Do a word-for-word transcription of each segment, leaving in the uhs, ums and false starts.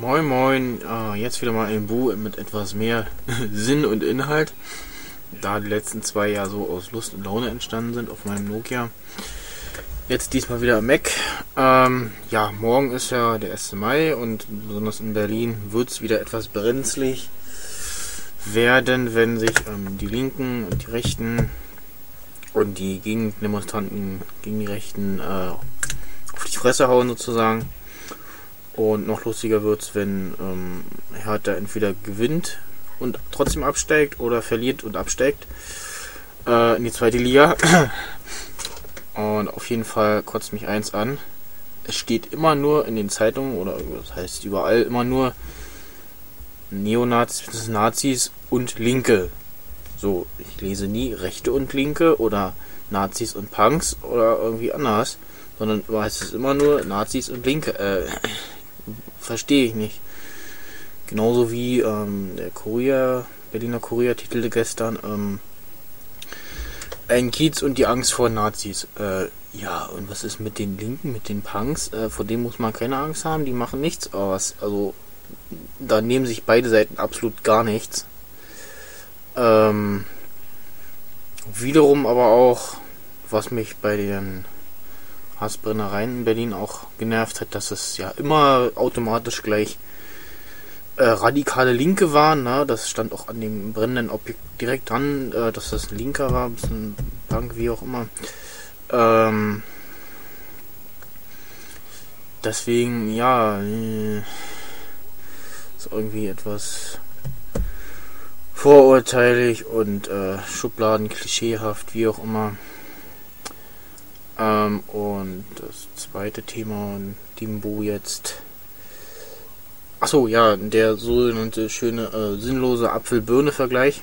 Moin moin, äh, jetzt wieder mal ein Bu mit etwas mehr Sinn und Inhalt, da die letzten zwei ja so aus Lust und Laune entstanden sind auf meinem Nokia. Jetzt diesmal wieder am Mac. Ähm, ja, morgen ist ja der erste Mai und besonders in Berlin wird es wieder etwas brenzlig werden, wenn sich ähm, die Linken und die Rechten und die Gegendemonstranten gegen die Rechten äh, auf die Fresse hauen sozusagen. Und noch lustiger wird es, wenn ähm, Hertha entweder gewinnt und trotzdem absteigt oder verliert und absteigt äh, in die zweite Liga. Und auf jeden Fall kotzt mich eins an. Es steht immer nur in den Zeitungen oder das heißt überall immer nur Neonazis, Nazis und Linke. So, ich lese nie Rechte und Linke oder Nazis und Punks oder irgendwie anders, sondern heißt es immer nur Nazis und Linke. Äh, verstehe ich nicht. Genauso wie ähm, der Kurier, Berliner Kurier titelte gestern ähm, ein Kiez und die Angst vor Nazis. Äh, ja, und was ist mit den Linken, mit den Punks? Äh, vor denen muss man keine Angst haben, die machen nichts aus. Also, da nehmen sich beide Seiten absolut gar nichts. Ähm, wiederum aber auch, was mich bei den Hassbrennereien in Berlin auch genervt hat, dass es ja immer automatisch gleich äh, radikale Linke waren. Ne? Das stand auch an dem brennenden Objekt direkt dran, äh, dass das ein Linker war, ein bisschen Punk, wie auch immer. Ähm, deswegen, ja, äh, ist irgendwie etwas vorurteilig und äh, Schubladen, klischeehaft, wie auch immer. Ähm, und das zweite Thema, dem Bo jetzt. Achso, ja, der sogenannte schöne äh, sinnlose Apfel-Birne-Vergleich.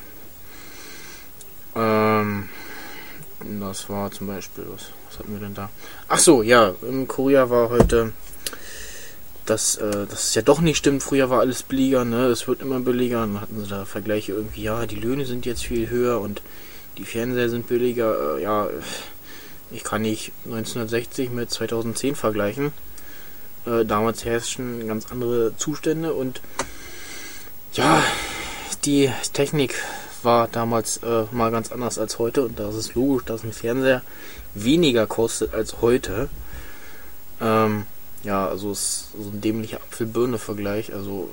Ähm, das war zum Beispiel, was, was hatten wir denn da? Achso, ja, im Kurier war heute, dass äh, das ja doch nicht stimmt. Früher war alles billiger, ne? Es wird immer billiger. Dann hatten sie da Vergleiche irgendwie, ja, die Löhne sind jetzt viel höher und die Fernseher sind billiger. Äh, ja, ich kann nicht neunzehnhundertsechzig mit zweitausendzehn vergleichen. Äh, damals herrschten ganz andere Zustände und ja, die Technik war damals äh, mal ganz anders als heute und das ist logisch, dass ein Fernseher weniger kostet als heute. Ähm, ja, also es ist so ein dämlicher Apfel-Birne-Vergleich, also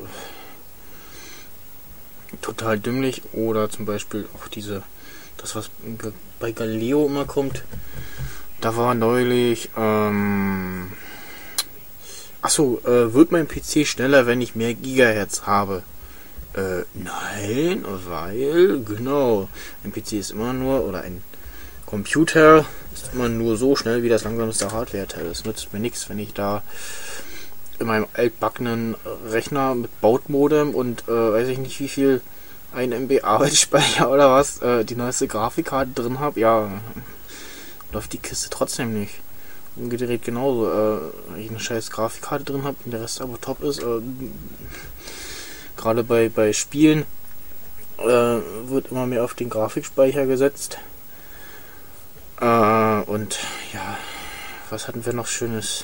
total dümmlich. Oder zum Beispiel auch diese, das was bei Galileo immer kommt. Da war neulich, ähm, achso, äh, wird mein P C schneller, wenn ich mehr Gigahertz habe? Äh, nein, weil, genau, ein P C ist immer nur, oder ein Computer ist immer nur so schnell, wie das langsamste Hardware-Teil. Es nützt mir nichts, wenn ich da in meinem altbackenen Rechner mit Bautmodem und, äh, weiß ich nicht wie viel, ein Megabyte Arbeitsspeicher oder was, äh, die neueste Grafikkarte drin habe, ja, läuft die Kiste trotzdem nicht. Umgedreht genauso. Äh, wenn ich eine scheiß Grafikkarte drin habe und der Rest aber top ist, äh, gerade bei, bei Spielen äh, wird immer mehr auf den Grafikspeicher gesetzt. Äh, und ja, was hatten wir noch Schönes?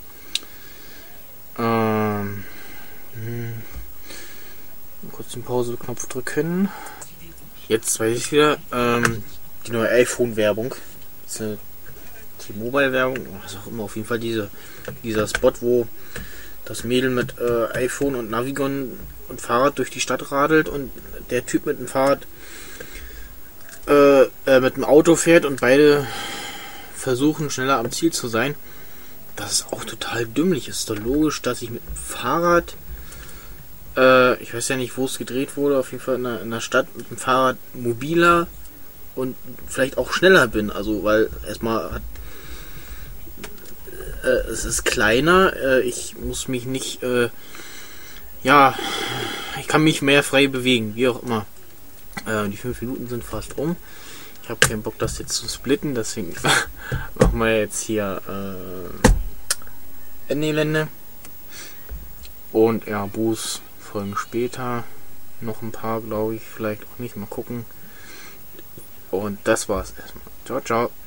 Ähm, hm, kurz den Pause-Knopf drücken. Jetzt weiß ich wieder. Ähm, die neue iPhone-Werbung. Die Mobile-Werbung, was auch immer, auf jeden Fall diese, dieser Spot, wo das Mädel mit äh, iPhone und Navigon und Fahrrad durch die Stadt radelt und der Typ mit dem Fahrrad äh, äh, mit dem Auto fährt und beide versuchen schneller am Ziel zu sein. Das ist auch total dümmlich. Es ist doch logisch, dass ich mit dem Fahrrad, äh, ich weiß ja nicht, wo es gedreht wurde, auf jeden Fall in der, in der Stadt mit dem Fahrrad mobiler und vielleicht auch schneller bin. Also, weil erstmal hat äh, es ist kleiner, äh, ich muss mich nicht, äh, ja, ich kann mich mehr frei bewegen, wie auch immer. Äh, die fünf Minuten sind fast um. Ich habe keinen Bock, das jetzt zu splitten, deswegen machen wir jetzt hier äh, Ende. Und ja, Buß folgen später. Noch ein paar, glaube ich, vielleicht auch nicht. Mal gucken. Und das war's erstmal. Ciao, ciao.